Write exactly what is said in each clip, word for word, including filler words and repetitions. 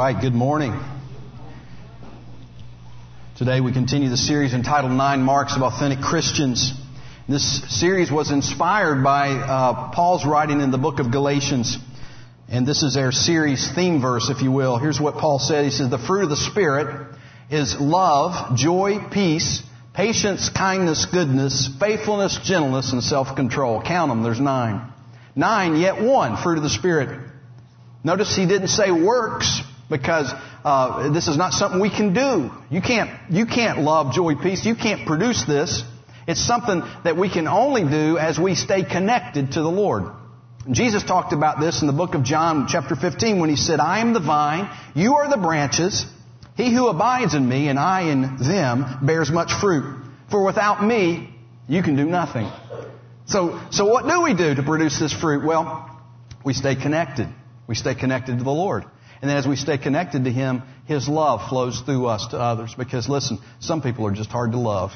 right, good morning. Today we continue the series entitled Nine Marks of Authentic Christians. This series was inspired by uh, Paul's writing in the book of Galatians. And this is our series theme verse, if you will. Here's what Paul said. He says, the fruit of the Spirit is love, joy, peace, patience, kindness, goodness, faithfulness, gentleness, and self-control. Count them, there's nine. Nine, yet one, fruit of the Spirit. Notice he didn't say works, because uh, this is not something we can do. You can't, you can't love, joy, peace. You can't produce this. It's something that we can only do as we stay connected to the Lord. Jesus talked about this in the book of John, chapter fifteen, when He said, I am the vine, you are the branches. He who abides in me and I in them bears much fruit. For without me, you can do nothing. So, so what do we do to produce this fruit? Well, we stay connected. We stay connected to the Lord. And then as we stay connected to Him, His love flows through us to others. Because listen, some people are just hard to love.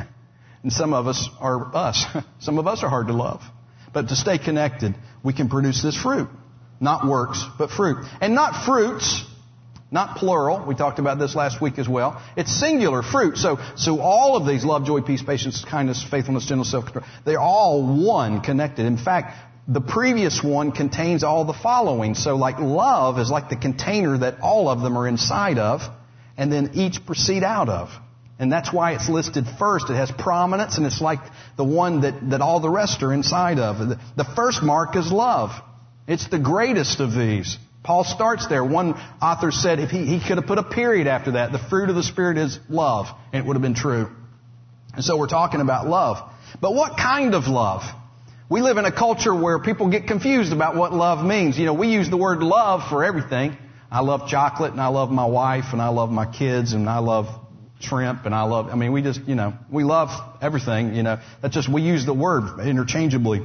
And some of us are us. Some of us are hard to love. But to stay connected, we can produce this fruit. Not works, but fruit. And not fruits, not plural. We talked about this last week as well. It's singular fruit. So, so all of these, love, joy, peace, patience, kindness, faithfulness, gentleness, self-control, they're all one, connected. In fact, the previous one contains all the following. So like love is like the container that all of them are inside of, and then each proceed out of. And that's why it's listed first. It has prominence, and it's like the one that, that all the rest are inside of. The, the first mark is love. It's the greatest of these. Paul starts there. One author said if he, he could have put a period after that, the fruit of the Spirit is love, and it would have been true. And so we're talking about love. But what kind of love? We live in a culture where people get confused about what love means. You know, we use the word love for everything. I love chocolate, and I love my wife, and I love my kids, and I love shrimp, and I love, I mean, we just, you know, we love everything, you know. That's just, we use the word interchangeably.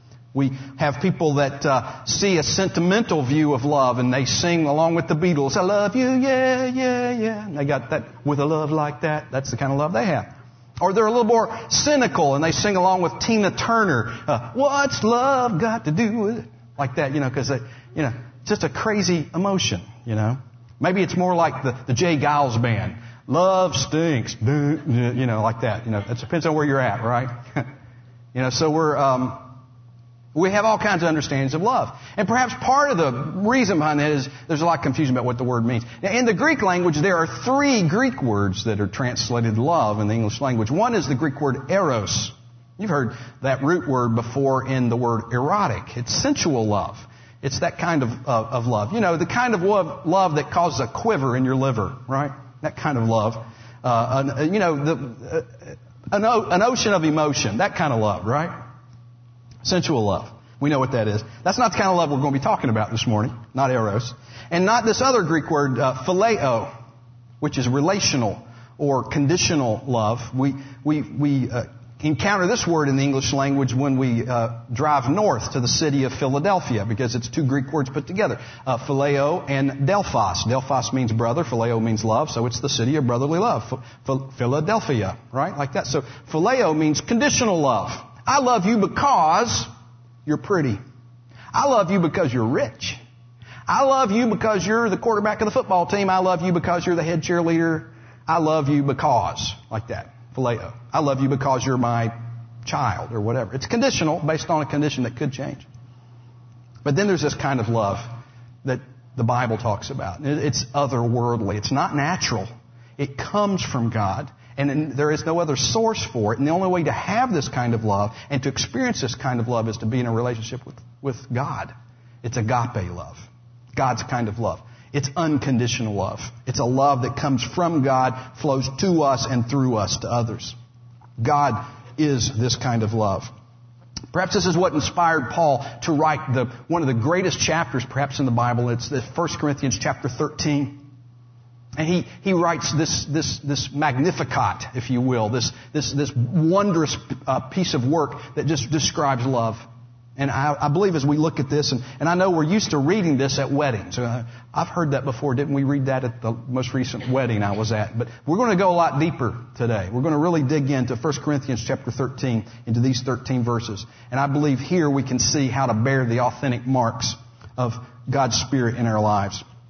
We have people that uh, see a sentimental view of love, and they sing along with the Beatles, I love you, yeah, yeah, yeah. And they got that, with a love like that. That's the kind of love they have. Or they're a little more cynical, and they sing along with Tina Turner, uh, what's love got to do with it? Like that, you know, because, you know, it's just a crazy emotion, you know. Maybe it's more like the, the Jay Giles band. Love stinks, you know, like that. You know, it depends on where you're at, right? You know, so we're, um, we have all kinds of understandings of love. And perhaps part of the reason behind that is there's a lot of confusion about what the word means. Now, in the Greek language, there are three Greek words that are translated love in the English language. One is the Greek word eros. You've heard that root word before in the word erotic. It's sensual love. It's that kind of, uh, of love. You know, the kind of love, love that causes a quiver in your liver, right? That kind of love. Uh, an, you know, the, uh, an, an ocean of emotion. That kind of love, right? Sensual love. We know what that is. That's not the kind of love we're going to be talking about this morning. Not eros. And not this other Greek word, uh, phileo, which is relational or conditional love. We, we, we uh, encounter this word in the English language when we uh, drive north to the city of Philadelphia, because it's two Greek words put together. Uh, phileo and Delphos. Delphos means brother. Phileo means love. So it's the city of brotherly love. Ph- Philadelphia, right? Like that. So phileo means conditional love. I love you because you're pretty. I love you because you're rich. I love you because you're the quarterback of the football team. I love you because you're the head cheerleader. I love you because, like that. Phileo. I love you because you're my child or whatever. It's conditional, based on a condition that could change. But then there's this kind of love that the Bible talks about. It's otherworldly. It's not natural. It comes from God. And there is no other source for it. And the only way to have this kind of love and to experience this kind of love is to be in a relationship with, with God. It's agape love. God's kind of love. It's unconditional love. It's a love that comes from God, flows to us and through us to others. God is this kind of love. Perhaps this is what inspired Paul to write the, one of the greatest chapters perhaps in the Bible. It's the First Corinthians chapter thirteen. And he, he writes this, this, this Magnificat, if you will, this, this, this wondrous uh, piece of work that just describes love. And I, I believe as we look at this, and, and I know we're used to reading this at weddings. Uh, I've heard that before. Didn't we read that at the most recent wedding I was at? But we're going to go a lot deeper today. We're going to really dig into First Corinthians chapter thirteen, into these thirteen verses. And I believe here we can see how to bear the authentic marks of God's Spirit in our lives.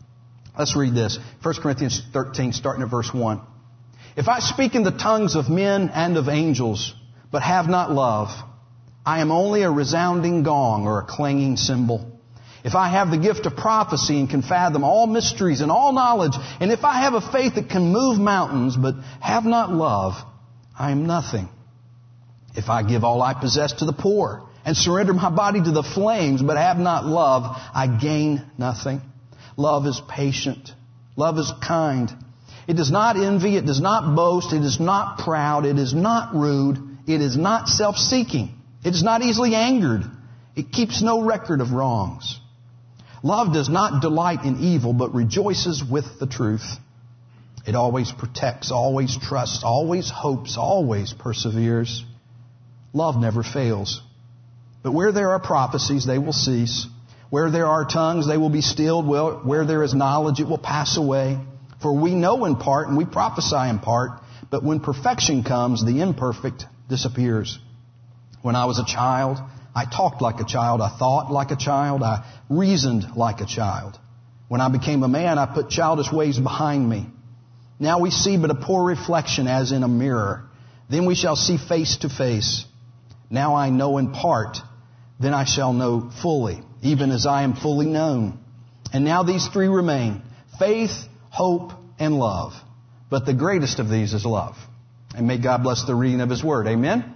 Let's read this. First Corinthians thirteen, starting at verse one. If I speak in the tongues of men and of angels, but have not love, I am only a resounding gong or a clanging cymbal. If I have the gift of prophecy and can fathom all mysteries and all knowledge, and if I have a faith that can move mountains, but have not love, I am nothing. If I give all I possess to the poor and surrender my body to the flames, but have not love, I gain nothing. Love is patient. Love is kind. It does not envy. It does not boast. It is not proud. It is not rude. It is not self-seeking. It is not easily angered. It keeps no record of wrongs. Love does not delight in evil, but rejoices with the truth. It always protects, always trusts, always hopes, always perseveres. Love never fails. But where there are prophecies, they will cease. Where there are tongues, they will be stilled. Where there is knowledge, it will pass away. For we know in part and we prophesy in part, but when perfection comes, the imperfect disappears. When I was a child, I talked like a child, I thought like a child, I reasoned like a child. When I became a man, I put childish ways behind me. Now we see but a poor reflection as in a mirror. Then we shall see face to face. Now I know in part, then I shall know fully, even as I am fully known. And now these three remain: faith, hope, and love. But the greatest of these is love. And may God bless the reading of His Word. Amen? Amen.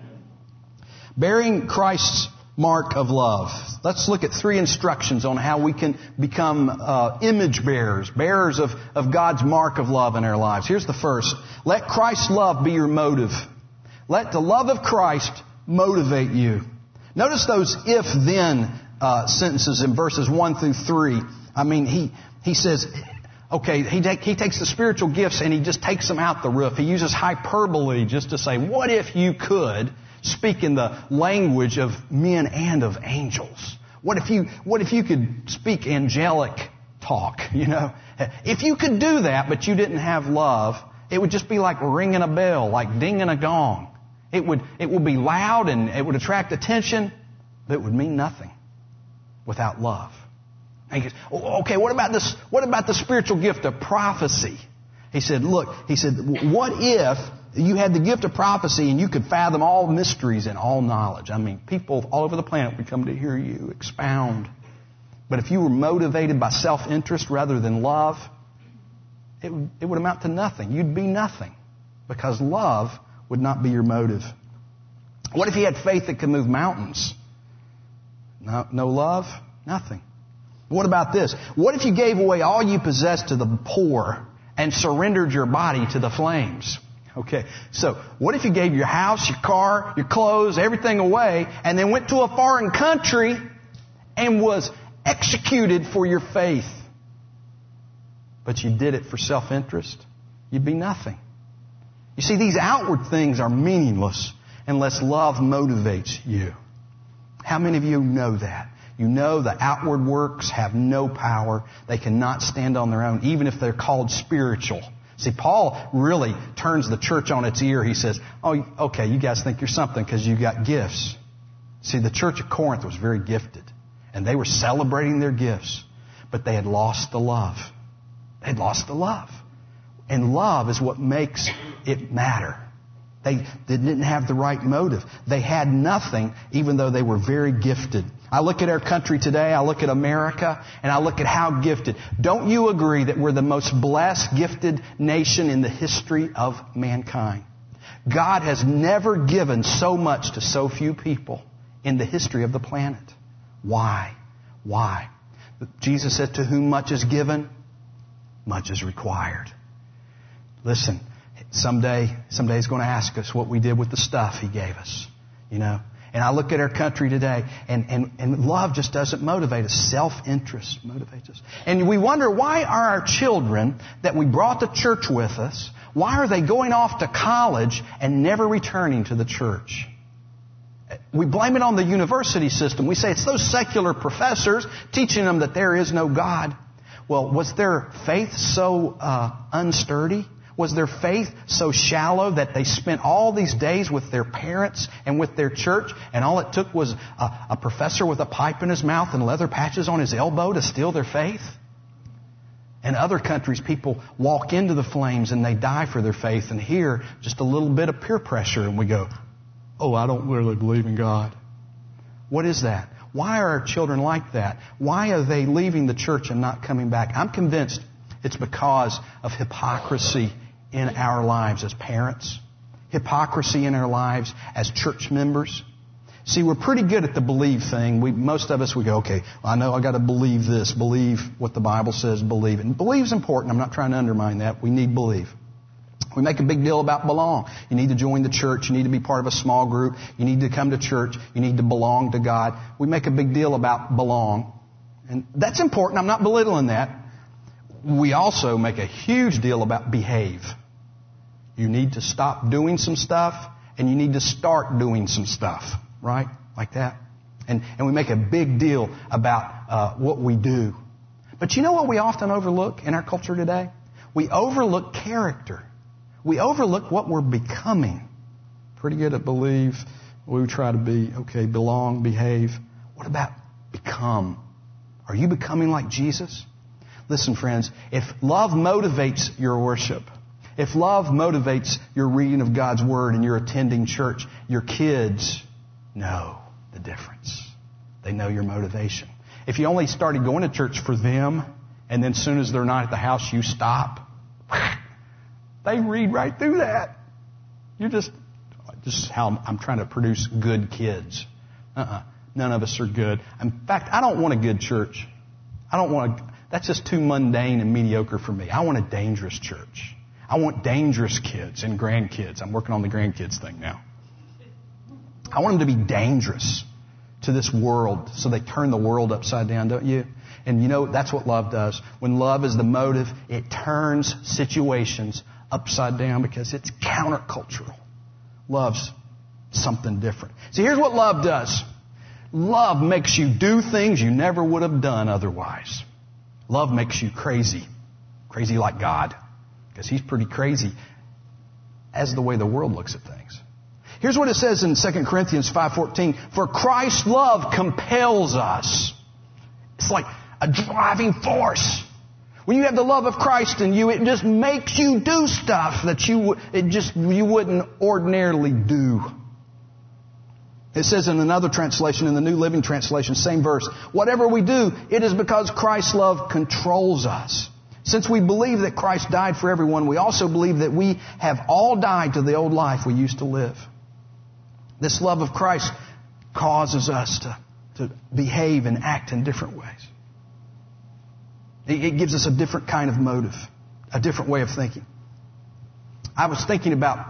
Bearing Christ's mark of love. Let's look at three instructions on how we can become uh, image bearers, bearers of, of God's mark of love in our lives. Here's the first. Let Christ's love be your motive. Let the love of Christ motivate you. Notice those if-then uh, sentences in verses one through three. I mean, he, he says... Okay, he, take, he takes the spiritual gifts and he just takes them out the roof. He uses hyperbole just to say, what if you could speak in the language of men and of angels? What if you, what if you could speak angelic talk, you know? If you could do that, but you didn't have love, it would just be like ringing a bell, like dinging a gong. It would, it would be loud and it would attract attention, but it would mean nothing without love. And he goes, okay, what about this? What about the spiritual gift of prophecy? He said, look, he said, what if you had the gift of prophecy and you could fathom all mysteries and all knowledge? I mean, people all over the planet would come to hear you expound. But if you were motivated by self-interest rather than love, it would, it would amount to nothing. You'd be nothing because love would not be your motive. What if you had faith that could move mountains? No, no love? Nothing. What about this? What if you gave away all you possessed to the poor and surrendered your body to the flames? Okay, so what if you gave your house, your car, your clothes, everything away, and then went to a foreign country and was executed for your faith? But you did it for self-interest? You'd be nothing. You see, these outward things are meaningless unless love motivates you. How many of you know that? You know the outward works have no power. They cannot stand on their own, even if they're called spiritual. See, Paul really turns the church on its ear. He says, oh, okay, you guys think you're something because you got gifts. See, the church of Corinth was very gifted, and they were celebrating their gifts, but they had lost the love. They had lost the love. And love is what makes it matter. They, they didn't have the right motive. They had nothing, even though they were very gifted. I look at our country today, I look at America, and I look at how gifted. Don't you agree that we're the most blessed, gifted nation in the history of mankind? God has never given so much to so few people in the history of the planet. Why? Why? Jesus said, to whom much is given, much is required. Listen, someday, someday He's going to ask us what we did with the stuff He gave us, you know. And I look at our country today, and, and, and love just doesn't motivate us. Self-interest motivates us. And we wonder, why are our children that we brought to church with us, why are they going off to college and never returning to the church? We blame it on the university system. We say it's those secular professors teaching them that there is no God. Well, was their faith so uh, unsturdy? Was their faith so shallow that they spent all these days with their parents and with their church, and all it took was a, a professor with a pipe in his mouth and leather patches on his elbow to steal their faith? In other countries, people walk into the flames and they die for their faith. And here, just a little bit of peer pressure and we go, oh, I don't really believe in God. What is that? Why are our children like that? Why are they leaving the church and not coming back? I'm convinced it's because of hypocrisy in our lives as parents, hypocrisy in our lives as church members. See, we're pretty good at the believe thing. We, most of us, we go, okay, well, I know I got to believe this, believe what the Bible says, believe it. And believe is important. I'm not trying to undermine that. We need believe. We make a big deal about belong. You need to join the church. You need to be part of a small group. You need to come to church. You need to belong to God. We make a big deal about belong. And that's important. I'm not belittling that. We also make a huge deal about behave. You need to stop doing some stuff and you need to start doing some stuff. Right? Like that. And, and we make a big deal about uh, what we do. But you know what we often overlook in our culture today? We overlook character. We overlook what we're becoming. Pretty good at believe. We try to be, okay, belong, behave. What about become? Are you becoming like Jesus? Listen, friends, if love motivates your worship, if love motivates your reading of God's Word and your attending church, your kids know the difference. They know your motivation. If you only started going to church for them, and then as soon as they're not at the house, you stop, they read right through that. You're just, this is how I'm trying to produce good kids. Uh-uh. None of us are good. In fact, I don't want a good church. I don't want a, that's just too mundane and mediocre for me. I want a dangerous church. I want dangerous kids and grandkids. I'm working on the grandkids thing now. I want them to be dangerous to this world so they turn the world upside down, don't you? And you know, that's what love does. When love is the motive, it turns situations upside down because it's countercultural. Love's something different. See, here's what love does. Love makes you do things you never would have done otherwise. Love makes you crazy. Crazy like God. Because He's pretty crazy as the way the world looks at things. Here's what it says in Second Corinthians five fourteen. For Christ's love compels us. It's like a driving force. When you have the love of Christ in you, it just makes you do stuff that you it just you wouldn't ordinarily do. It says in another translation, in the New Living Translation, same verse, whatever we do, it is because Christ's love controls us. Since we believe that Christ died for everyone, we also believe that we have all died to the old life we used to live. This love of Christ causes us to, to behave and act in different ways. It, it gives us a different kind of motive, a different way of thinking. I was thinking about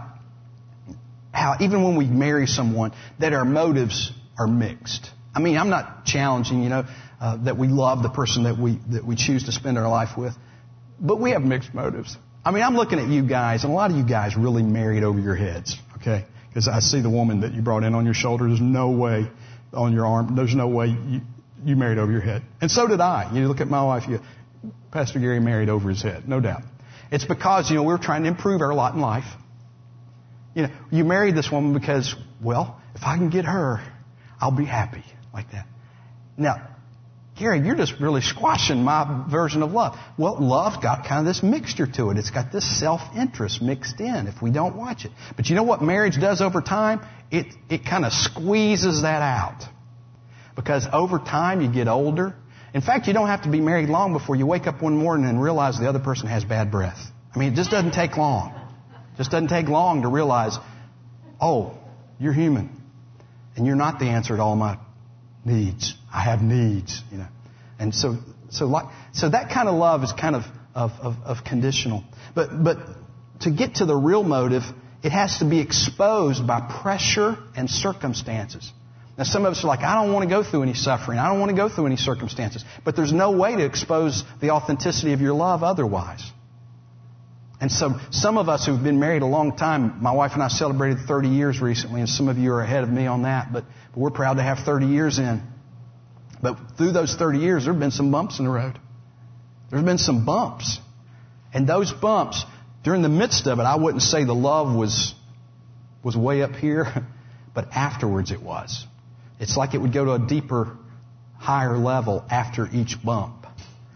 how even when we marry someone, that our motives are mixed. I mean, I'm not challenging, you know, uh, that we love the person that we that we choose to spend our life with, but we have mixed motives. I mean, I'm looking at you guys, and a lot of you guys really married over your heads, okay? Because I see the woman that you brought in on your shoulder. There's no way on your arm. There's no way you, you married over your head. And so did I. You look at my wife. You, Pastor Gary married over his head, no doubt. It's because, you know, we're trying to improve our lot in life. You know, you married this woman because, well, if I can get her, I'll be happy, like that. Now, Gary, you're just really squashing my version of love. Well, love's got kind of this mixture to it. It's got this self-interest mixed in if we don't watch it. But you know what marriage does over time? It, it kind of squeezes that out. Because over time you get older. In fact, you don't have to be married long before you wake up one morning and realize the other person has bad breath. I mean, it just doesn't take long. It just doesn't take long to realize, oh, you're human. And you're not the answer to all my needs. I have needs, you know. And so, so like, so that kind of love is kind of, of, of, of conditional. But, but to get to the real motive, it has to be exposed by pressure and circumstances. Now, some of us are like, I don't want to go through any suffering. I don't want to go through any circumstances. But there's no way to expose the authenticity of your love otherwise. And so some of us who've been married a long time, my wife and I celebrated thirty years recently, and some of you are ahead of me on that, but, but we're proud to have thirty years in. But through those thirty years, there have been some bumps in the road. There's been some bumps. And those bumps, during the midst of it, I wouldn't say the love was, was way up here, but afterwards it was. It's like it would go to a deeper, higher level after each bump.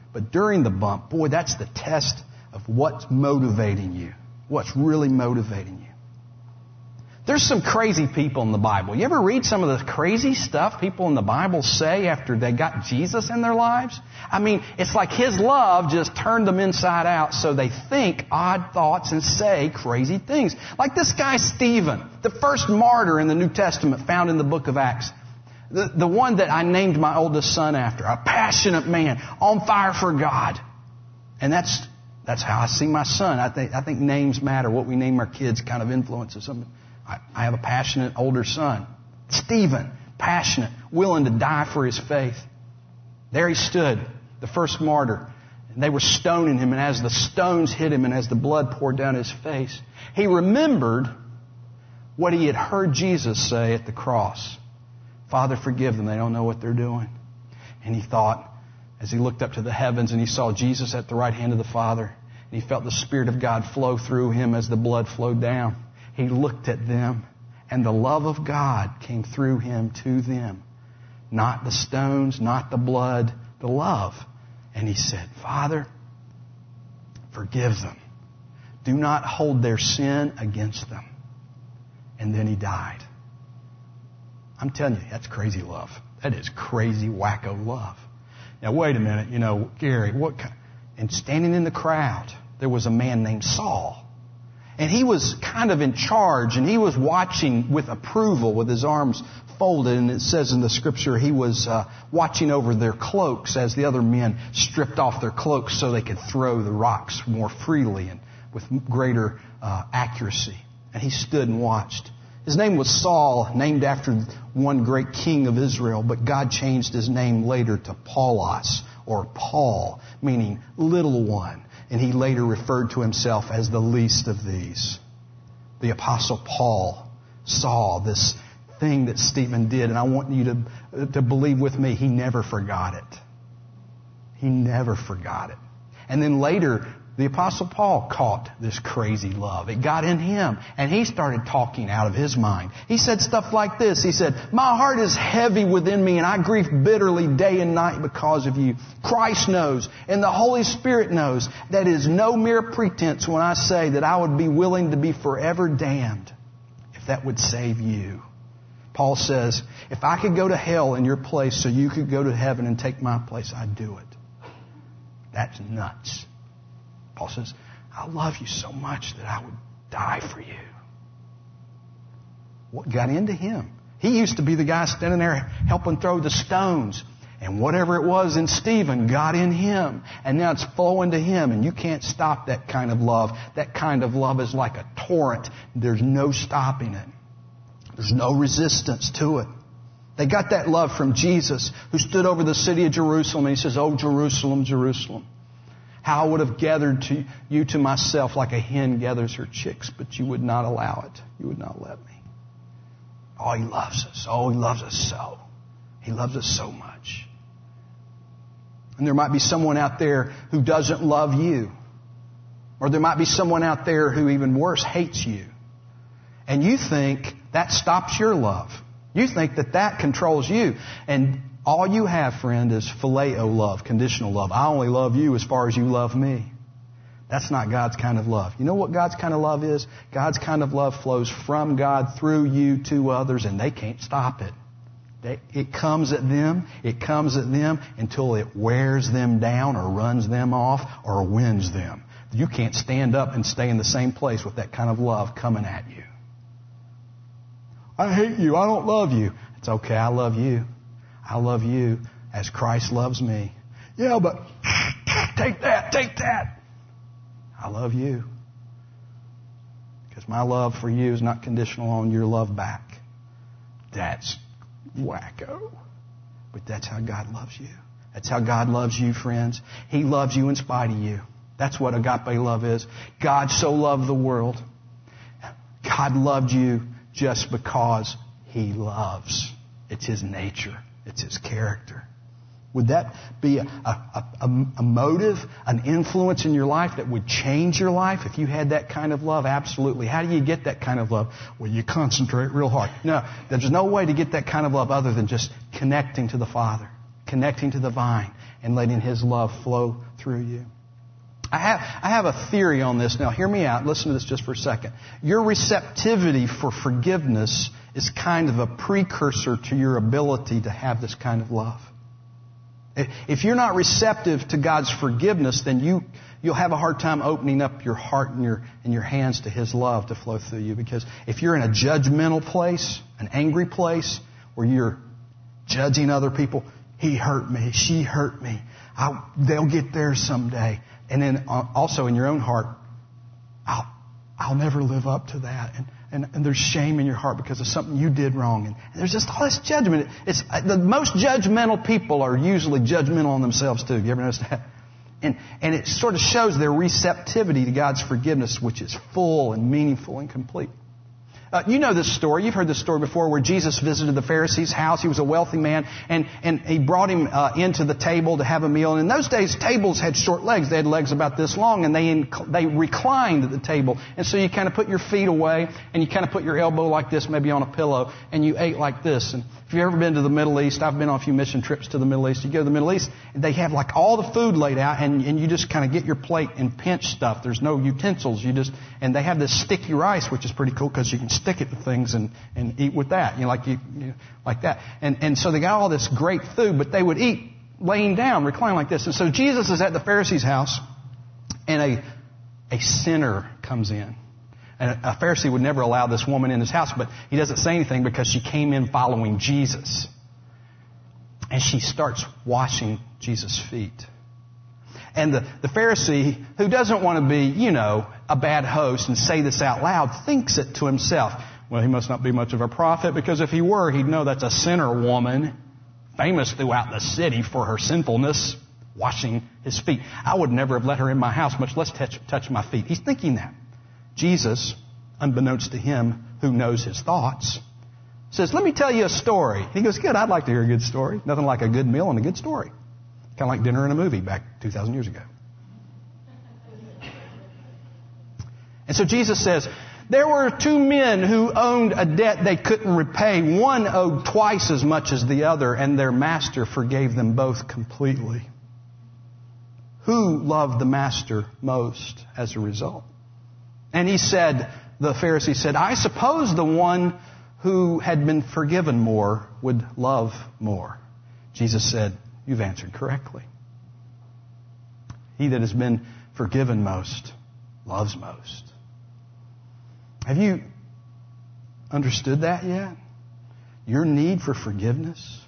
But during the bump, boy, that's the test of what's motivating you. What's really motivating you. There's some crazy people in the Bible. You ever read some of the crazy stuff people in the Bible say after they got Jesus in their lives? I mean, it's like His love just turned them inside out so they think odd thoughts and say crazy things. Like this guy Stephen, the first martyr in the New Testament found in the book of Acts. The, the one that I named my oldest son after. A passionate man, on fire for God. And that's that's how I see my son. I think I think names matter. What we name our kids kind of influences something. I have a passionate older son. Stephen, passionate, willing to die for his faith. There he stood, the first martyr. And they were stoning him, and as the stones hit him and as the blood poured down his face, he remembered what he had heard Jesus say at the cross. Father, forgive them. They don't know what they're doing. And he thought, as he looked up to the heavens and he saw Jesus at the right hand of the Father, and he felt the Spirit of God flow through him as the blood flowed down. He looked at them, and the love of God came through him to them. Not the stones, not the blood, the love. And he said, Father, forgive them. Do not hold their sin against them. And then he died. I'm telling you, that's crazy love. That is crazy, wacko love. Now, wait a minute. You know, Gary, what kind? And standing in the crowd, there was a man named Saul. And he was kind of in charge, and he was watching with approval with his arms folded. And it says in the Scripture he was uh, watching over their cloaks as the other men stripped off their cloaks so they could throw the rocks more freely and with greater uh, accuracy. And he stood and watched. His name was Saul, named after one great king of Israel, but God changed his name later to Paulos, or Paul, meaning little one. And he later referred to himself as the least of these. The Apostle Paul saw this thing that Stephen did, and I want you to, to believe with me, he never forgot it. He never forgot it. And then later, the Apostle Paul caught this crazy love. It got in him, and he started talking out of his mind. He said stuff like this. He said, my heart is heavy within me, and I grieve bitterly day and night because of you. Christ knows, and the Holy Spirit knows, that it is no mere pretense when I say that I would be willing to be forever damned if that would save you. Paul says, if I could go to hell in your place so you could go to heaven and take my place, I'd do it. That's nuts. Paul says, I love you so much that I would die for you. What got into him? He used to be the guy standing there helping throw the stones. And whatever it was in Stephen got in him. And now it's flowing to him. And you can't stop that kind of love. That kind of love is like a torrent. There's no stopping it. There's no resistance to it. They got that love from Jesus, who stood over the city of Jerusalem. And he says, oh, Jerusalem, Jerusalem. How I would have gathered to you to myself like a hen gathers her chicks, but you would not allow it. You would not let me. Oh, he loves us. Oh, he loves us so. He loves us so much. And there might be someone out there who doesn't love you. Or there might be someone out there who, even worse, hates you. And you think that stops your love. You think that that controls you. And all you have, friend, is phileo love, conditional love. I only love you as far as you love me. That's not God's kind of love. You know what God's kind of love is? God's kind of love flows from God through you to others, and they can't stop it. They, it comes at them, it comes at them until it wears them down or runs them off or wins them. You can't stand up and stay in the same place with that kind of love coming at you. I hate you. I don't love you. It's okay. I love you. I love you as Christ loves me. Yeah, but take that, take that. I love you. Because my love for you is not conditional on your love back. That's wacko. But that's how God loves you. That's how God loves you, friends. He loves you in spite of you. That's what agape love is. God so loved the world. God loved you just because He loves. It's His nature. It's His character. Would that be a, a, a, a motive, an influence in your life that would change your life if you had that kind of love? Absolutely. How do you get that kind of love? Well, you concentrate real hard. No, there's no way to get that kind of love other than just connecting to the Father. connecting to the vine and letting His love flow through you. I have, I have a theory on this. Now, hear me out. Listen to this just for a second. Your receptivity for forgiveness is kind of a precursor to your ability to have this kind of love. If you're not receptive to God's forgiveness, then you, you'll have a hard time opening up your heart and your, and your hands to His love to flow through you. Because if you're in a judgmental place, an angry place, where you're judging other people, he hurt me, she hurt me, I, they'll get there someday. And then also in your own heart, I'll, I'll never live up to that. And, and, and there's shame in your heart because of something you did wrong. And, and there's just all this judgment. It's, the most judgmental people are usually judgmental on themselves too. You ever notice that? And, and it sort of shows their receptivity to God's forgiveness, which is full and meaningful and complete. Uh, you know this story. You've heard this story before where Jesus visited the Pharisee's house. He was a wealthy man, and, and he brought him uh, into the table to have a meal. And in those days, tables had short legs. They had legs about this long, and they inc- they reclined at the table. And so you kind of put your feet away, and you kind of put your elbow like this, maybe on a pillow, and you ate like this. And if you've ever been to the Middle East, I've been on a few mission trips to the Middle East. You go to the Middle East, and they have like all the food laid out, and, and you just kind of get your plate and pinch stuff. There's no utensils. You just and they have this sticky rice, which is pretty cool because you can stick it to things and, and eat with that, you know, like you, you know, like that. And and so they got all this great food, but they would eat laying down, reclining like this. And so Jesus is at the Pharisee's house, and a a sinner comes in. And a Pharisee would never allow this woman in his house, but he doesn't say anything because she came in following Jesus. And she starts washing Jesus' feet. And the, the Pharisee, who doesn't want to be, you know, a bad host and say this out loud, thinks it to himself. Well, he must not be much of a prophet, because if he were, he'd know that's a sinner woman, famous throughout the city for her sinfulness, washing his feet. I would never have let her in my house, much less touch, touch my feet. He's thinking that. Jesus, unbeknownst to him who knows his thoughts, says, let me tell you a story. He goes, good, I'd like to hear a good story. Nothing like a good meal and a good story. Kind of like dinner and a movie back two thousand years ago. And so Jesus says, there were two men who owned a debt they couldn't repay. One owed twice as much as the other, and their master forgave them both completely. Who loved the master most as a result? And he said, the Pharisee said, I suppose the one who had been forgiven more would love more. Jesus said, you've answered correctly. He that has been forgiven most loves most. Have you understood that yet? Your need for forgiveness?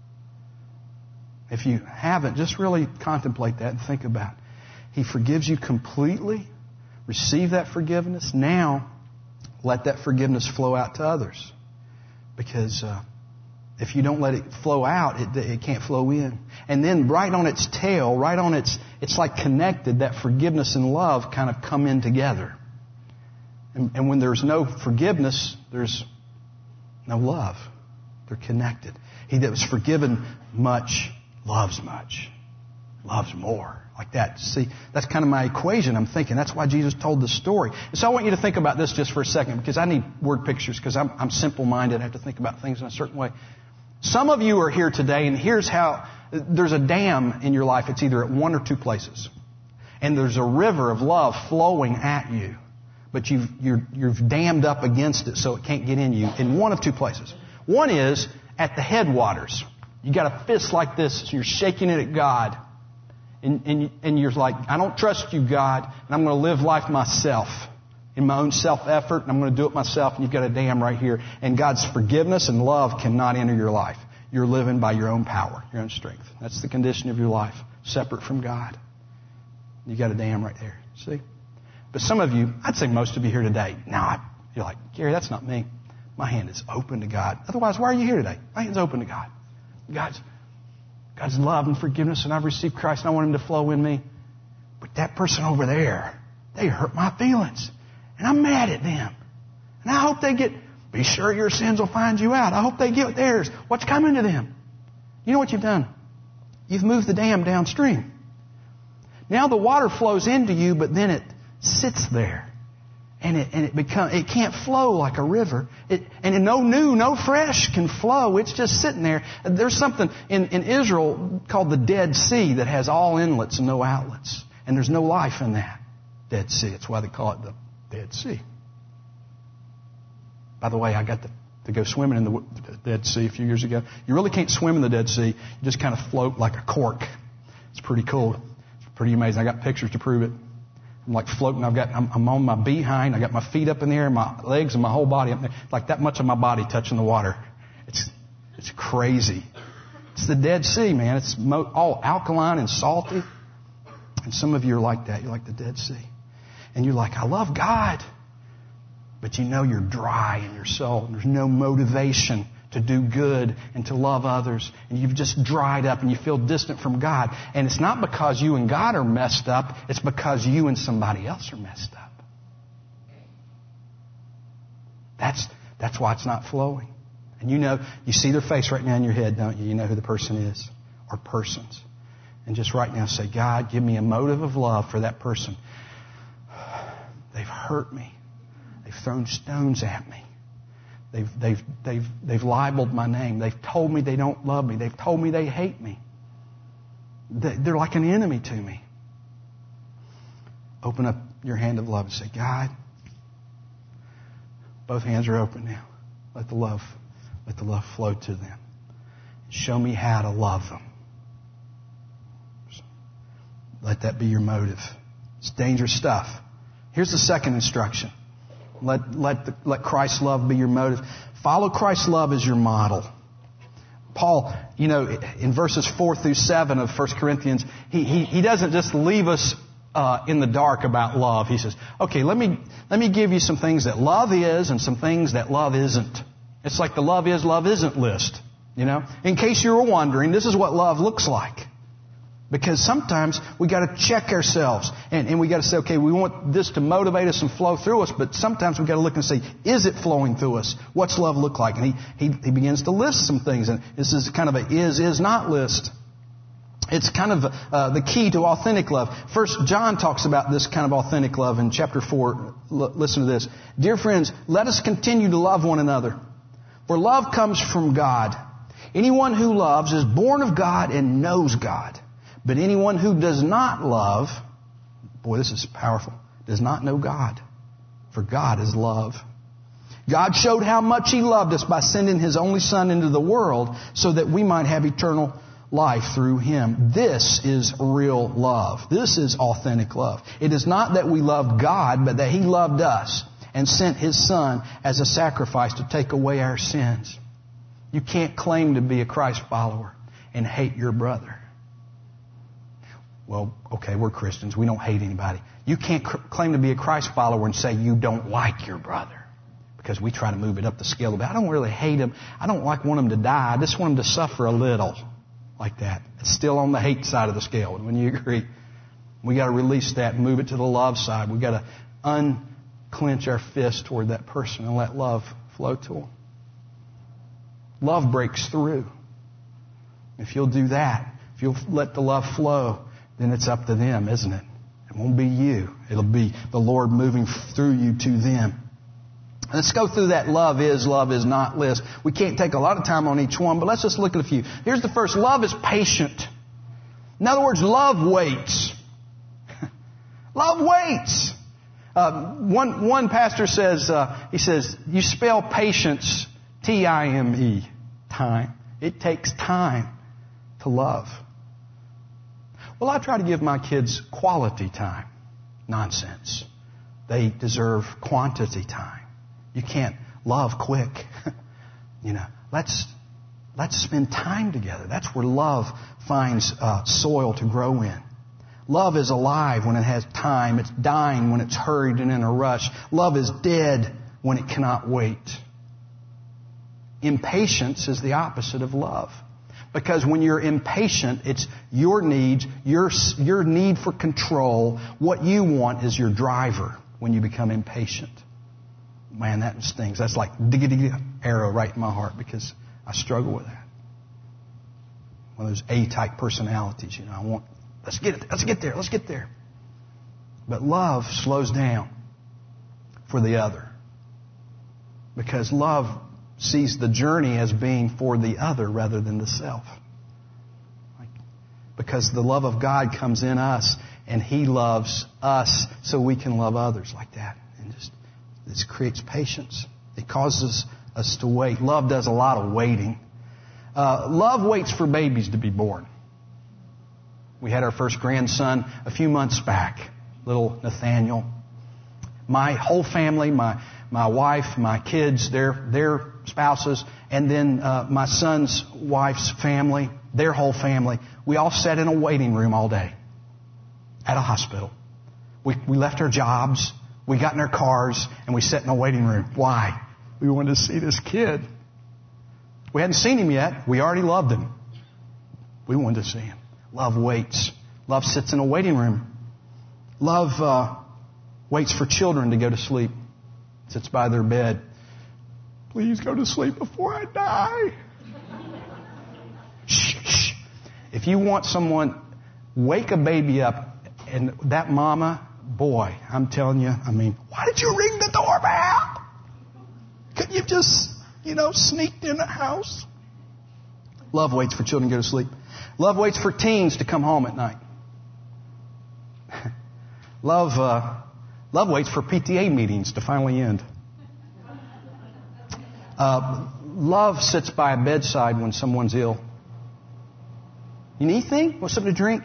If you haven't, just really contemplate that and think about it. He forgives you completely. Receive that forgiveness. Now, let that forgiveness flow out to others. Because uh, if you don't let it flow out, it, it can't flow in. And then right on its tail, right on its, it's like connected, that forgiveness and love kind of come in together. And, and when there's no forgiveness, there's no love. They're connected. He that was forgiven much loves much. Loves more. Like that. See, that's kind of my equation I'm thinking. That's why Jesus told the story. And so I want you to think about this just for a second, because I need word pictures, because I'm, I'm simple-minded. I have to think about things in a certain way. Some of you are here today, and here's how. There's a dam in your life. It's either at one or two places. And there's a river of love flowing at you. But you've, you're, you've dammed up against it so it can't get in you in one of two places. One is at the headwaters. You got a fist like this, so you're shaking it at God. And, and, and you're like, I don't trust you, God, and I'm going to live life myself, in my own self-effort, and I'm going to do it myself, and you've got a dam right here. And God's forgiveness and love cannot enter your life. You're living by your own power, your own strength. That's the condition of your life, separate from God. You've got a dam right there, see? But some of you, I'd say most of you here today, now you're like, Gary, that's not me. My hand is open to God. Otherwise, why are you here today? My hand's open to God. God's God's love and forgiveness, and I've received Christ, and I want Him to flow in me. But that person over there, they hurt my feelings. And I'm mad at them. And I hope they get, be sure your sins will find you out. I hope they get theirs. What's coming to them? You know what you've done? You've moved the dam downstream. Now the water flows into you, but then it sits there. And it, and it become, it can't flow like a river. It, and no new, no fresh can flow. It's just sitting there. There's something in, in Israel called the Dead Sea that has all inlets and no outlets. And there's no life in that Dead Sea. That's why they call it the Dead Sea. By the way, I got to, to go swimming in the Dead Sea a few years ago. You really can't swim in the Dead Sea. You just kind of float like a cork. It's pretty cool. It's pretty amazing. I got pictures to prove it. I'm like floating. I've got, I'm, I'm on my behind. I got my feet up in the air, my legs and my whole body up there. Like that much of my body touching the water. It's, it's crazy. It's the Dead Sea, man. It's mo- all alkaline and salty. And some of you are like that. You're like the Dead Sea. And you're like, I love God. But you know you're dry in your soul. And there's no motivation to do good and to love others. And you've just dried up and you feel distant from God. And it's not because you and God are messed up. It's because you and somebody else are messed up. That's, that's why it's not flowing. And you know, you see their face right now in your head, don't you? You know who the person is or persons. And just right now say, God, give me a motive of love for that person. They've hurt me. They've thrown stones at me. They've, they've, they've, they've libeled my name. They've told me they don't love me. They've told me they hate me. They're like an enemy to me. Open up your hand of love and say, God, both hands are open now. Let the love, let the love flow to them. Show me how to love them. Let that be your motive. It's dangerous stuff. Here's the second instruction. Let, let, the, let Christ's love be your motive. Follow Christ's love as your model. Paul, you know, in verses four through seven of First Corinthians, he, he, he doesn't just leave us uh, in the dark about love. He says, okay, let me, let me give you some things that love is and some things that love isn't. It's like the love is, love isn't list. You know, in case you were wondering, this is what love looks like. Because sometimes we got to check ourselves and, and we got to say, okay, we want this to motivate us and flow through us, but sometimes we got to look and say, is it flowing through us? What's love look like? And he, he, he begins to list some things, and this is kind of a is, is not list. It's kind of uh, the key to authentic love. First, John talks about this kind of authentic love in chapter four. L- listen to this. Dear friends, let us continue to love one another, for love comes from God. Anyone who loves is born of God and knows God. But anyone who does not love, boy, this is powerful, does not know God. For God is love. God showed how much He loved us by sending His only Son into the world so that we might have eternal life through Him. This is real love. This is authentic love. It is not that we loved God, but that He loved us and sent His Son as a sacrifice to take away our sins. You can't claim to be a Christ follower and hate your brother. Well, okay, we're Christians. We don't hate anybody. You can't cr- claim to be a Christ follower and say you don't like your brother. Because we try to move it up the scale a bit. I don't really hate him. I don't like want him to die. I just want him to suffer a little. Like that. It's still on the hate side of the scale. When you agree, we got to release that and move it to the love side. We got to unclench our fist toward that person and let love flow to them. Love breaks through. If you'll do that, if you'll let the love flow, then it's up to them, isn't it? It won't be you. It'll be the Lord moving through you to them. Let's go through that love is, love is not list. We can't take a lot of time on each one, but let's just look at a few. Here's the first. Love is patient. In other words, love waits. Love waits. Uh, one, one pastor says, uh, he says, you spell patience, T I M E, time. It takes time to love. Well, I try to give my kids quality time. Nonsense. They deserve quantity time. You can't love quick. You know, let's let's spend time together. That's where love finds uh, soil to grow in. Love is alive when it has time. It's dying when it's hurried and in a rush. Love is dead when it cannot wait. Impatience is the opposite of love. Because when you're impatient, it's your needs, your, your need for control. What you want is your driver when you become impatient. Man, that stings. That's like diggy-diggy arrow right in my heart because I struggle with that. One of those A-type personalities, you know. I want, let's get it, let's get there, let's get there. But love slows down. for the other. Because love sees the journey as being for the other rather than the self. Because the love of God comes in us, and He loves us so we can love others like that. And just this creates patience. It causes us to wait. Love does a lot of waiting. Uh, love waits for babies to be born. We had our first grandson a few months back, little Nathaniel. My whole family, my my wife, my kids, their their spouses, and then uh, my son's wife's family, their whole family, we all sat in a waiting room all day at a hospital. We we left our jobs, we got in our cars, and we sat in a waiting room. Why? We wanted to see this kid. We hadn't seen him yet. We already loved him. We wanted to see him. Love waits. Love sits in a waiting room. Love uh, waits for children to go to sleep. Sits by their bed. Please go to sleep before I die. Shh, shh. If you want someone, wake a baby up, and that mama, boy, I'm telling you, I mean, why did you ring the doorbell? Couldn't you just, you know, sneaked in the house? Love waits for children to go to sleep. Love waits for teens to come home at night. Love, uh, love waits for P T A meetings to finally end. Uh, love sits by a bedside when someone's ill. You need anything? Want something to drink?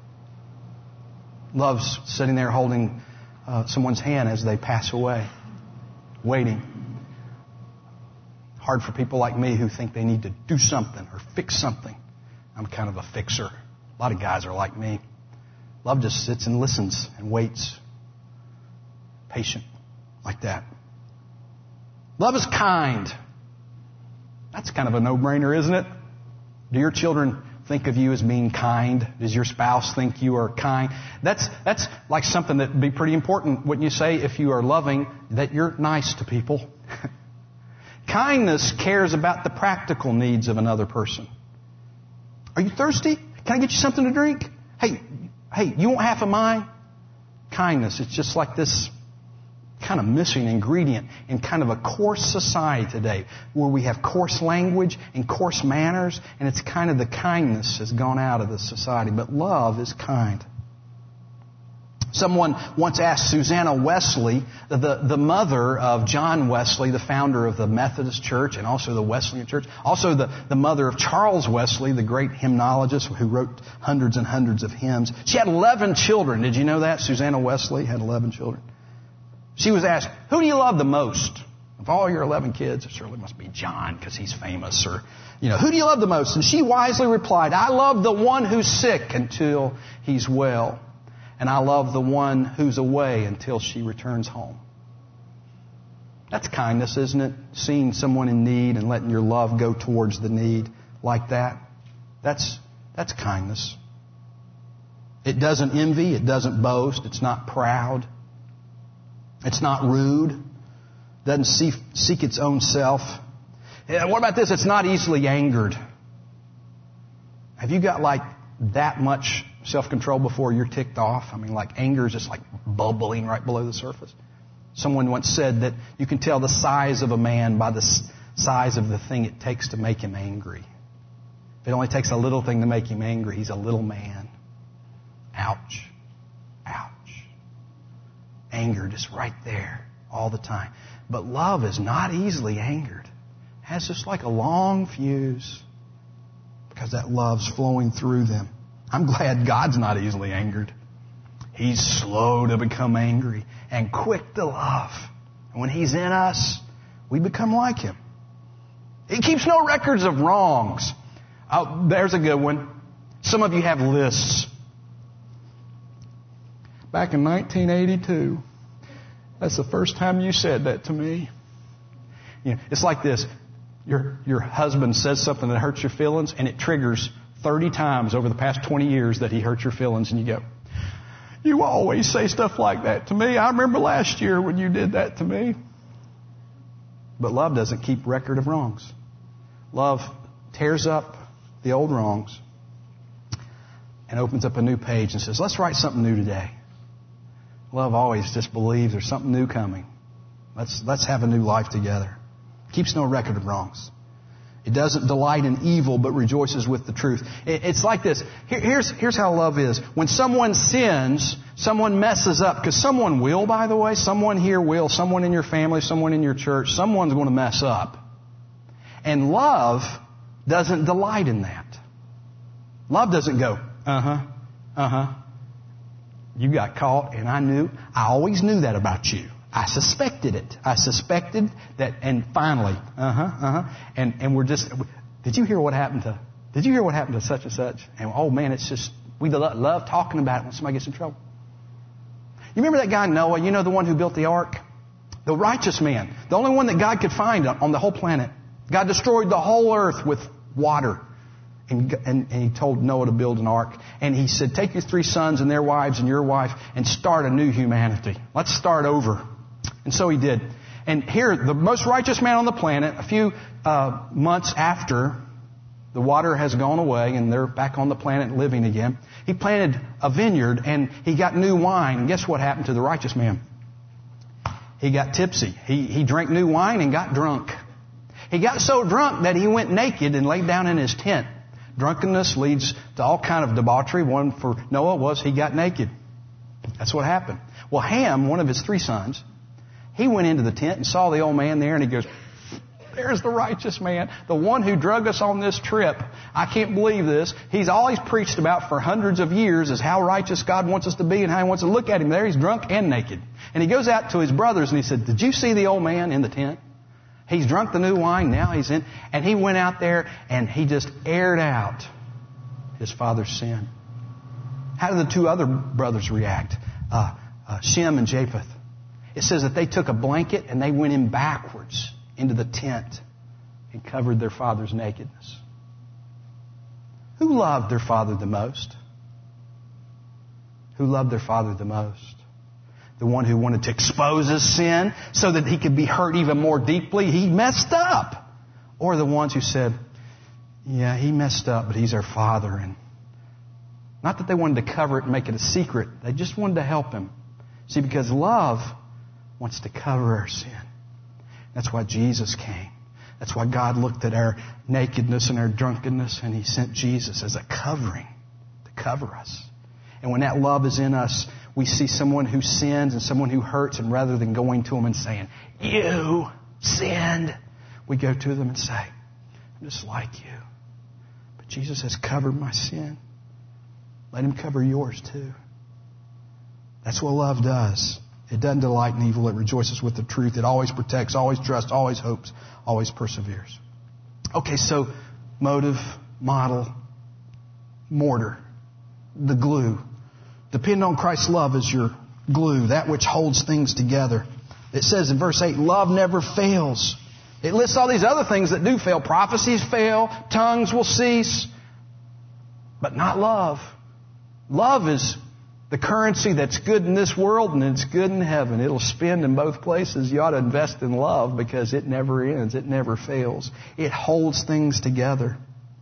Love's sitting there holding uh, someone's hand as they pass away, waiting. Hard for people like me who think they need to do something or fix something. I'm kind of a fixer. A lot of guys are like me. Love just sits and listens and waits. Patient, like that. Love is kind. That's kind of a no-brainer, isn't it? Do your children think of you as being kind? Does your spouse think you are kind? That's that's like something that would be pretty important, wouldn't you say, if you are loving, that you're nice to people. Kindness cares about the practical needs of another person. Are you thirsty? Can I get you something to drink? Hey, hey, you want half of mine? Kindness, it's just like this kind of missing ingredient in kind of a coarse society today, where we have coarse language and coarse manners, and it's kind of the kindness has gone out of the society. But love is kind. Someone once asked Susanna Wesley, the, the mother of John Wesley, the founder of the Methodist Church and also the Wesleyan Church, also the, the mother of Charles Wesley, the great hymnologist who wrote hundreds and hundreds of hymns. She had eleven children. Did you know that? Susanna Wesley had eleven children. She was asked, who do you love the most? Of all your eleven kids, it surely must be John because he's famous. Or, you know, who do you love the most? And she wisely replied, I love the one who's sick until he's well. And I love the one who's away until she returns home. That's kindness, isn't it? Seeing someone in need and letting your love go towards the need like that. That's, that's kindness. It doesn't envy. It doesn't boast. It's not proud. It's not rude. Doesn't seek, seek its own self. And what about this? It's not easily angered. Have you got like that much self-control before you're ticked off? I mean, like anger is just like bubbling right below the surface. Someone once said that you can tell the size of a man by the size of the thing it takes to make him angry. If it only takes a little thing to make him angry, he's a little man. Ouch. Ouch. Anger just right there all the time. But love is not easily angered. It has just like a long fuse because that love's flowing through them. I'm glad God's not easily angered. He's slow to become angry and quick to love. And when He's in us, we become like Him. He keeps no records of wrongs. Oh, there's a good one. Some of you have lists. Back in nineteen eighty-two, that's the first time you said that to me. You know, it's like this. Your, your husband says something that hurts your feelings, and it triggers thirty times over the past twenty years that he hurt your feelings, and you go, you always say stuff like that to me. I remember last year when you did that to me. But love doesn't keep record of wrongs. Love tears up the old wrongs and opens up a new page and says, let's write something new today. Love always just believes there's something new coming. Let's, let's have a new life together. Keeps no record of wrongs. It doesn't delight in evil, but rejoices with the truth. It, it's like this. Here, here's, here's how love is. When someone sins, someone messes up, because someone will, by the way, someone here will, someone in your family, someone in your church, someone's going to mess up. And love doesn't delight in that. Love doesn't go, uh-huh, uh-huh. You got caught, and I knew, I always knew that about you. I suspected it. I suspected that, and finally, uh-huh, uh-huh. And, and we're just, did you hear what happened to, did you hear what happened to such and such? And oh man, it's just, we love talking about it when somebody gets in trouble. You remember that guy Noah, you know, the one who built the ark? The righteous man. The only one that God could find on the whole planet. God destroyed the whole earth with water. And, and, and he told Noah to build an ark. And he said, take your three sons and their wives and your wife and start a new humanity. Let's start over. And so he did. And here, the most righteous man on the planet, a few uh, months after the water has gone away and they're back on the planet living again, he planted a vineyard and he got new wine. And guess what happened to the righteous man? He got tipsy. He, he drank new wine and got drunk. He got so drunk that he went naked and laid down in his tent. Drunkenness leads to all kind of debauchery. One for Noah was he got naked. That's what happened. Well, Ham, one of his three sons, he went into the tent and saw the old man there and he goes, there's the righteous man, the one who drug us on this trip. I can't believe this. He's always preached about for hundreds of years is how righteous God wants us to be and how He wants to look at him there. He's drunk and naked. And he goes out to his brothers and he said, did you see the old man in the tent? He's drunk the new wine, now he's in. And he went out there and he just aired out his father's sin. How did the two other brothers react? Uh, uh, Shem and Japheth. It says that they took a blanket and they went in backwards into the tent and covered their father's nakedness. Who loved their father the most? Who loved their father the most? The one who wanted to expose his sin so that he could be hurt even more deeply. He messed up. Or the ones who said, yeah, he messed up, but he's our father. And not that they wanted to cover it and make it a secret. They just wanted to help him. See, because love wants to cover our sin. That's why Jesus came. That's why God looked at our nakedness and our drunkenness and He sent Jesus as a covering to cover us. And when that love is in us, we see someone who sins and someone who hurts, and rather than going to them and saying, you sinned, we go to them and say, I'm just like you. But Jesus has covered my sin. Let Him cover yours too. That's what love does. It doesn't delight in evil. It rejoices with the truth. It always protects, always trusts, always hopes, always perseveres. Okay, so motive, model, mortar, the glue. Depend on Christ's love as your glue, that which holds things together. It says in verse eight, love never fails. It lists all these other things that do fail. Prophecies fail. Tongues will cease. But not love. Love is the currency that's good in this world and it's good in heaven. It'll spend in both places. You ought to invest in love because it never ends. It never fails. It holds things together.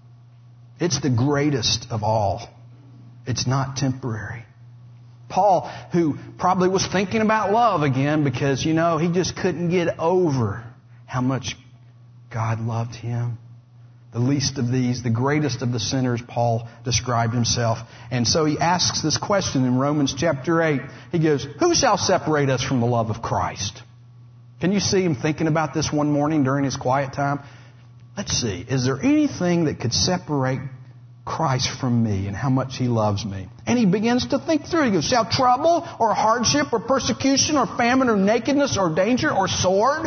It's the greatest of all. It's not temporary. Paul, who probably was thinking about love again because, you know, he just couldn't get over how much God loved him. The least of these, the greatest of the sinners, Paul described himself. And so he asks this question in Romans chapter eight. He goes, who shall separate us from the love of Christ? Can you see him thinking about this one morning during his quiet time? Let's see. Is there anything that could separate Christ from me and how much He loves me? And he begins to think through. He goes, shall trouble or hardship or persecution or famine or nakedness or danger or sword?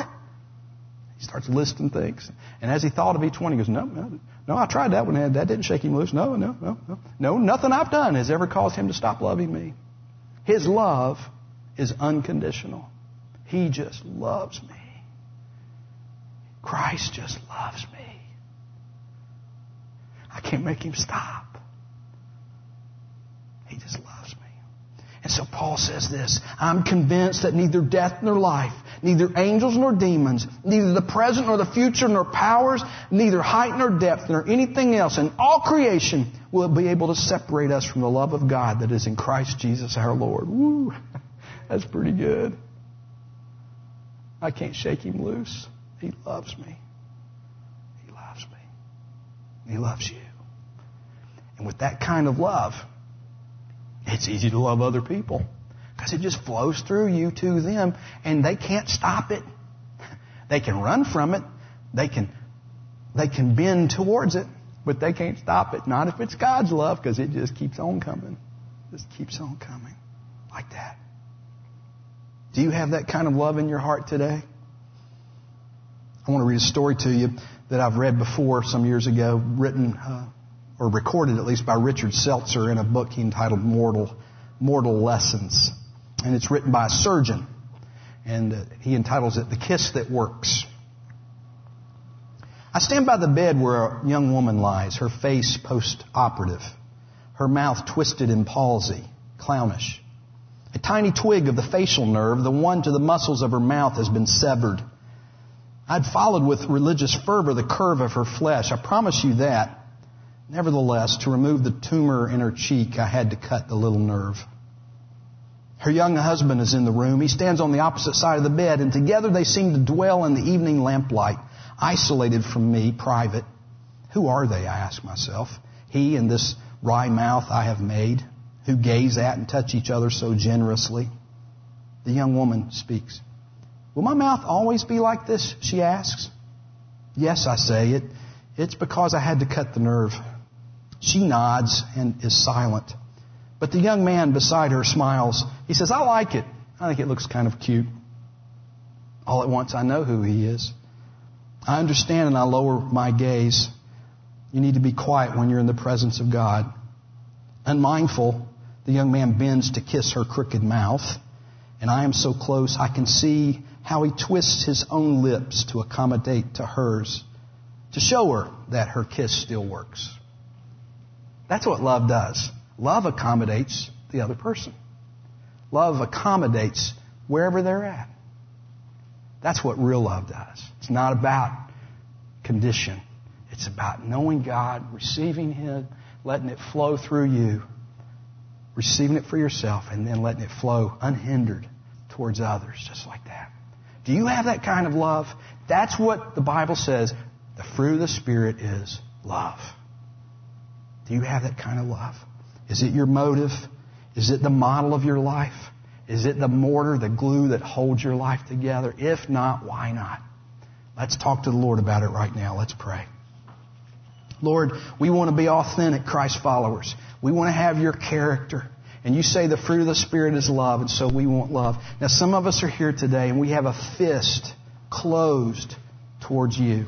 He starts listing things. And as he thought of each one, he goes, no, no, no, I tried that one. That didn't shake him loose. No, no, no, no. No, nothing I've done has ever caused Him to stop loving me. His love is unconditional. He just loves me. Christ just loves me. I can't make Him stop. He just loves me. And so Paul says this, I'm convinced that neither death nor life, neither angels nor demons, neither the present nor the future nor powers, neither height nor depth nor anything else in all creation will be able to separate us from the love of God that is in Christ Jesus our Lord. Woo! That's pretty good. I can't shake Him loose. He loves me. He loves me. He loves you. And with that kind of love, it's easy to love other people because it just flows through you to them, and they can't stop it. They can run from it. They can, they can bend towards it, but they can't stop it. Not if it's God's love, because it just keeps on coming. Just keeps on coming like that. Do you have that kind of love in your heart today? I want to read a story to you that I've read before some years ago, written uh, or recorded at least by Richard Seltzer in a book he entitled Mortal, Mortal Lessons. And it's written by a surgeon. And uh, he entitles it The Kiss That Works. I stand by the bed where a young woman lies, her face post-operative, her mouth twisted in palsy, clownish. A tiny twig of the facial nerve, the one to the muscles of her mouth, has been severed. I'd followed with religious fervor the curve of her flesh. I promise you that. Nevertheless, to remove the tumor in her cheek, I had to cut the little nerve. Her young husband is in the room. He stands on the opposite side of the bed, and together they seem to dwell in the evening lamplight, isolated from me, private. Who are they, I ask myself? He and this wry mouth I have made, who gaze at and touch each other so generously. The young woman speaks. Will my mouth always be like this, she asks. Yes, I say it. It's because I had to cut the nerve. She nods and is silent. But the young man beside her smiles. He says, I like it. I think it looks kind of cute. All at once I know who he is. I understand and I lower my gaze. You need to be quiet when you're in the presence of God. Unmindful, the young man bends to kiss her crooked mouth. And I am so close I can see how he twists his own lips to accommodate to hers, to show her that her kiss still works. That's what love does. Love accommodates the other person. Love accommodates wherever they're at. That's what real love does. It's not about condition. It's about knowing God, receiving Him, letting it flow through you, receiving it for yourself, and then letting it flow unhindered towards others, just like that. Do you have that kind of love? That's what the Bible says. The fruit of the Spirit is love. Do you have that kind of love? Is it your motive? Is it the model of your life? Is it the mortar, the glue that holds your life together? If not, why not? Let's talk to the Lord about it right now. Let's pray. Lord, we want to be authentic Christ followers. We want to have your character. And you say the fruit of the Spirit is love, and so we want love. Now, some of us are here today, and we have a fist closed towards you.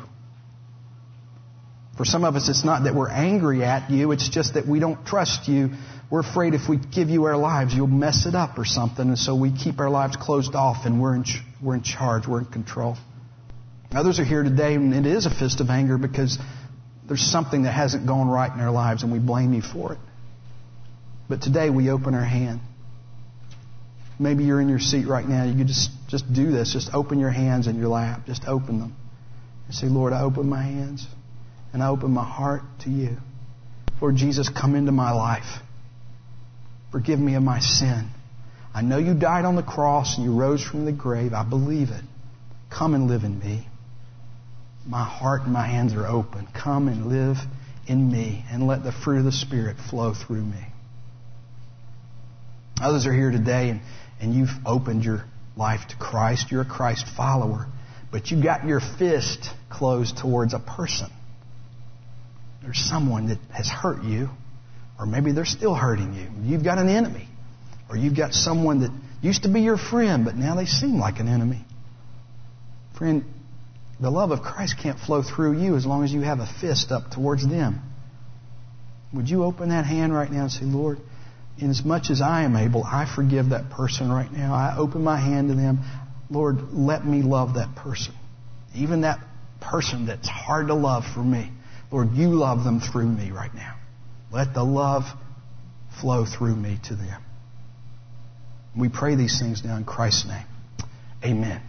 For some of us, it's not that we're angry at you. It's just that we don't trust you. We're afraid if we give you our lives, you'll mess it up or something. And so we keep our lives closed off, and we're in, we're in charge. We're in control. Others are here today, and it is a fist of anger because there's something that hasn't gone right in our lives, and we blame you for it. But today we open our hand. Maybe you're in your seat right now. You could just, just do this. Just open your hands in your lap. Just open them. And say, Lord, I open my hands. And I open my heart to you. Lord Jesus, come into my life. Forgive me of my sin. I know you died on the cross and you rose from the grave. I believe it. Come and live in me. My heart and my hands are open. Come and live in me and let the fruit of the Spirit flow through me. Others are here today and, and you've opened your life to Christ. You're a Christ follower. But you got your fist closed towards a person. There's someone that has hurt you, or maybe they're still hurting you. You've got an enemy, or you've got someone that used to be your friend, but now they seem like an enemy. Friend, the love of Christ can't flow through you as long as you have a fist up towards them. Would you open that hand right now and say, Lord, in as much as I am able, I forgive that person right now. I open my hand to them. Lord, let me love that person. Even that person that's hard to love for me. Lord, you love them through me right now. Let the love flow through me to them. We pray these things now in Christ's name. Amen.